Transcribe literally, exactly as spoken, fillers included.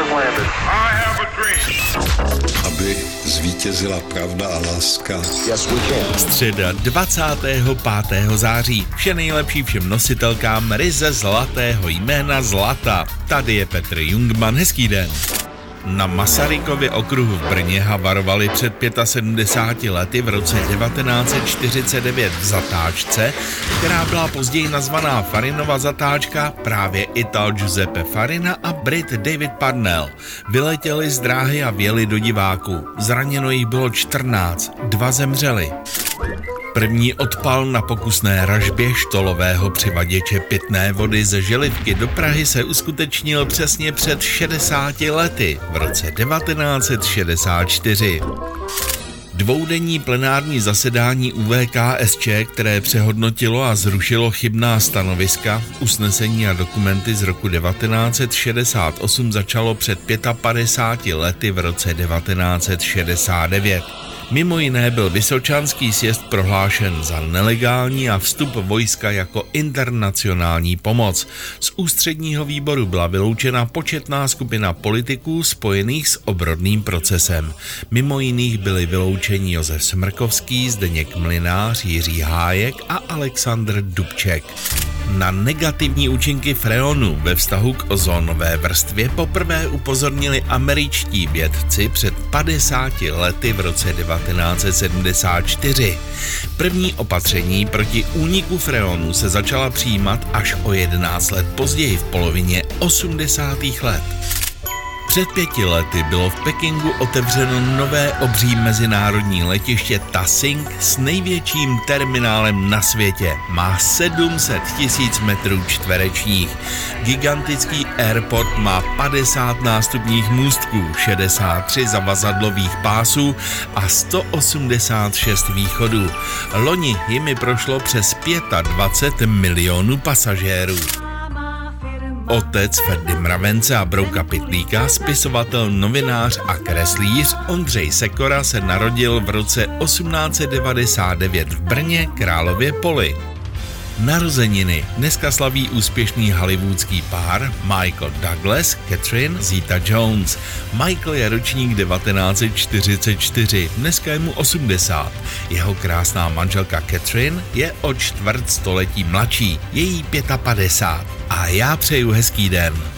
has landed. I have a dream. Aby zvítězila pravda a láska. Yes, we can. Středa dvacátého pátého září. Vše nejlepší všem nositelkám ryze zlatého jména Zlata. Tady je Petr Jungmann, hezký den. Na Masarykově okruhu v Brně havarovali před sedmdesáti pěti lety v roce devatenáct set čtyřicet devět v zatáčce, která byla později nazvaná Farinova zatáčka, právě Ital Giuseppe Farina a Brit David Parnell. Vyletěli z dráhy a vjeli do diváku. Zraněno jich bylo čtrnáct, dva zemřeli. První odpal na pokusné ražbě štolového přivaděče pitné vody ze Želivky do Prahy se uskutečnil přesně před šedesáti lety, v roce devatenáct set šedesát čtyři. Dvoudenní plenární zasedání U V K S Č, které přehodnotilo a zrušilo chybná stanoviska, usnesení a dokumenty z roku devatenáct set šedesát osm, začalo před padesáti pěti lety v roce devatenáct set šedesát devět. Mimo jiné byl Vysočanský sjezd prohlášen za nelegální a vstup vojska jako internacionální pomoc. Z ústředního výboru byla vyloučena početná skupina politiků spojených s obrodným procesem. Mimo jiných byli vyloučeni Josef Smrkovský, Zdeněk Mlynář, Jiří Hájek a Alexandr Dubček. Na negativní účinky freonu ve vztahu k ozónové vrstvě poprvé upozornili američtí vědci před padesáti lety v roce devatenáct set sedmdesát čtyři. První opatření proti úniku freonu se začala přijímat až o jedenáct let později, v polovině osmdesátých let. Před pěti lety bylo v Pekingu otevřeno nové obří mezinárodní letiště Tasing s největším terminálem na světě. Má sedm set tisíc metrů čtverečních. Gigantický airport má padesát nástupních můstků, šedesát tři zavazadlových pásů a sto osmdesát šest východů. Loni jimi prošlo přes dvacet pět milionů pasažérů. Otec Ferdy Mravence a Brouka Pytlíka, spisovatel, novinář a kreslíř Ondřej Sekora se narodil v roce osmnáct set devadesát devět v Brně, Králově Poli. Narozeniny dneska slaví úspěšný hollywoodský pár Michael Douglas, Catherine Zeta-Jones. Michael je ročník devatenáct set čtyřicet čtyři, dneska je mu osmdesát. Jeho krásná manželka Catherine je o čtvrt století mladší, je jí padesát pět. A já přeju hezký den.